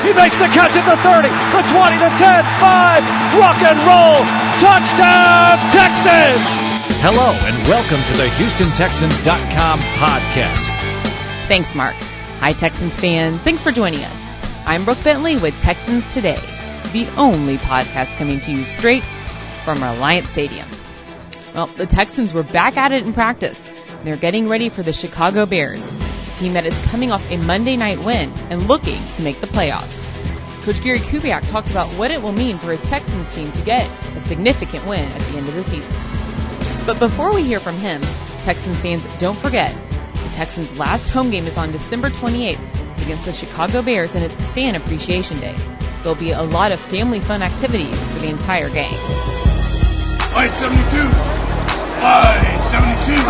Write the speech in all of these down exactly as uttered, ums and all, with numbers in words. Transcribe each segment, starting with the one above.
He makes the catch at the thirty, the twenty, the ten, five. Rock and roll. Touchdown, Texans. Hello, and welcome to the Houston Texans dot com podcast. Thanks, Mark. Hi, Texans fans. Thanks for joining us. I'm Brooke Bentley with Texans Today, the only podcast coming to you straight from Reliant Stadium. Well, the Texans were back at it in practice. They're getting ready for the Chicago Bears, a team that is coming off a Monday night win and looking to make the playoffs. Coach Gary Kubiak talks about what it will mean for his Texans team to get a significant win at the end of the season. But before we hear from him, Texans fans, don't forget, the Texans' last home game is on December twenty-eighth. It's against the Chicago Bears, and it's Fan Appreciation Day. There'll be a lot of family fun activities for the entire gang. Fight seventy-two. Fight seventy-two.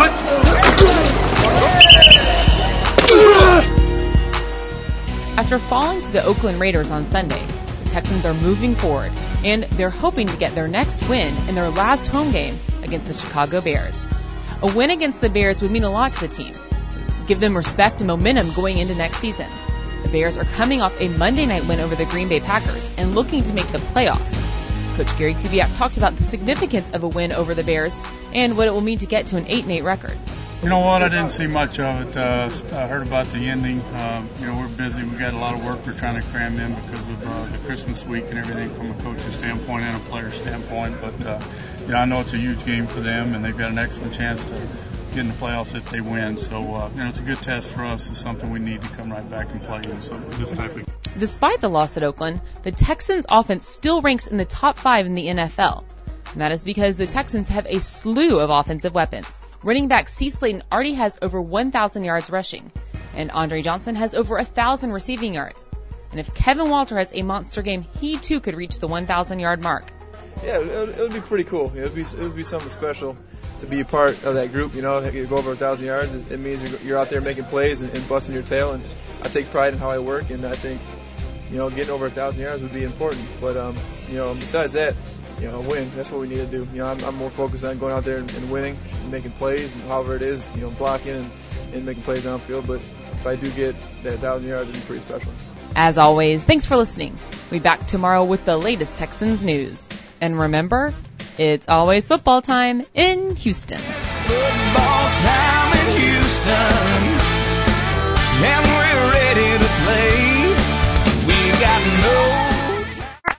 After falling to the Oakland Raiders on Sunday, the Texans are moving forward, and they're hoping to get their next win in their last home game against the Chicago Bears. A win against the Bears would mean a lot to the team, give them respect and momentum going into next season. The Bears are coming off a Monday night win over the Green Bay Packers and looking to make the playoffs. Coach Gary Kubiak talked about the significance of a win over the Bears and what it will mean to get to an eight and eight record. You know what? I didn't see much of it. Uh, I heard about the ending. Um, you know, we're busy. We've got a lot of work we're trying to cram in because of uh, the Christmas week and everything from a coach's standpoint and a player standpoint. But, uh, you know, I know it's a huge game for them, and they've got an excellent chance to get in the playoffs if they win. So, uh, you know, it's a good test for us. It's something we need to come right back and play in. So this type of... Despite the loss at Oakland, the Texans' offense still ranks in the top five in the N F L. And that is because the Texans have a slew of offensive weapons. Running back Steve Slayton already has over one thousand yards rushing, and Andre Johnson has over one thousand receiving yards. And if Kevin Walter has a monster game, he too could reach the one thousand yard mark. Yeah, it would, it would be pretty cool. It would be it would be something special to be a part of that group. You know, you go over one thousand yards. It means you're out there making plays and, and busting your tail. And I take pride in how I work, and I think, you know, getting over one thousand yards would be important. But um, you know, besides that, you know, win. That's what we need to do. You know, I'm, I'm more focused on going out there and, and winning, and making plays, and however it is, you know, blocking and, and making plays downfield. But if I do get that one thousand yards, it'd be pretty special. As always, thanks for listening. We'll be back tomorrow with the latest Texans news. And remember, it's always football time in Houston. Football time in Houston.